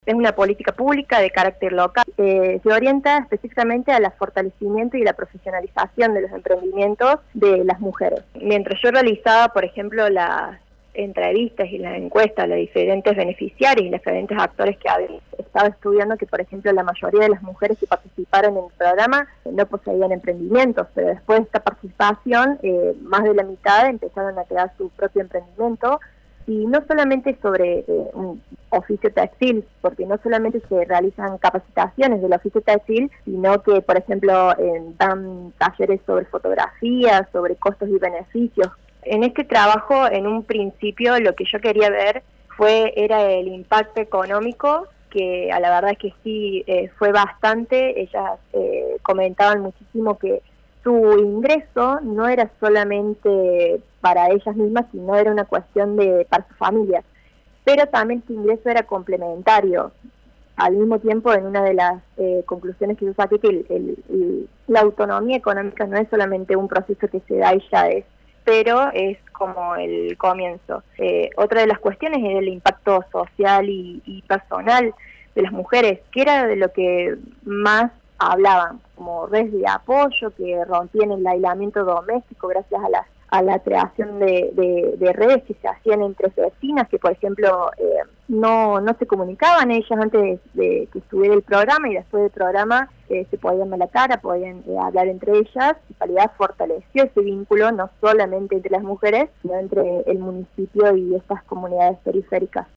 Es una política pública de carácter local. Se orienta específicamente al fortalecimiento y la profesionalización de los emprendimientos de las mujeres. Mientras yo realizaba, por ejemplo, las entrevistas y las encuestas a los diferentes beneficiarios y los diferentes actores que estaba estudiando, que por ejemplo la mayoría de las mujeres que participaron en el programa no poseían emprendimientos, pero después de esta participación más de la mitad empezaron a crear su propio emprendimiento, y no solamente sobre un oficio textil, porque no solamente se realizan capacitaciones del oficio textil, sino que por ejemplo dan talleres sobre fotografía, sobre costos y beneficios. En este trabajo, en un principio, lo que yo quería ver era el impacto económico, que a la verdad es que sí fue bastante. Ellas comentaban muchísimo que su ingreso no era solamente para ellas mismas, sino era una cuestión para su familia, pero también su ingreso era complementario. Al mismo tiempo, en una de las conclusiones que yo saqué, que la autonomía económica no es solamente un proceso que se da y ya es, pero es como el comienzo. Otra de las cuestiones es el impacto social y personal de las mujeres, que era de lo que más hablaban, como redes de apoyo que rompían el aislamiento doméstico gracias a la creación de redes que se hacían entre vecinas, que por ejemplo no se comunicaban ellas antes de que estuviera el programa, y después del programa se podían ver la cara, podían hablar entre ellas, y en realidad fortaleció ese vínculo no solamente entre las mujeres, sino entre el municipio y estas comunidades periféricas.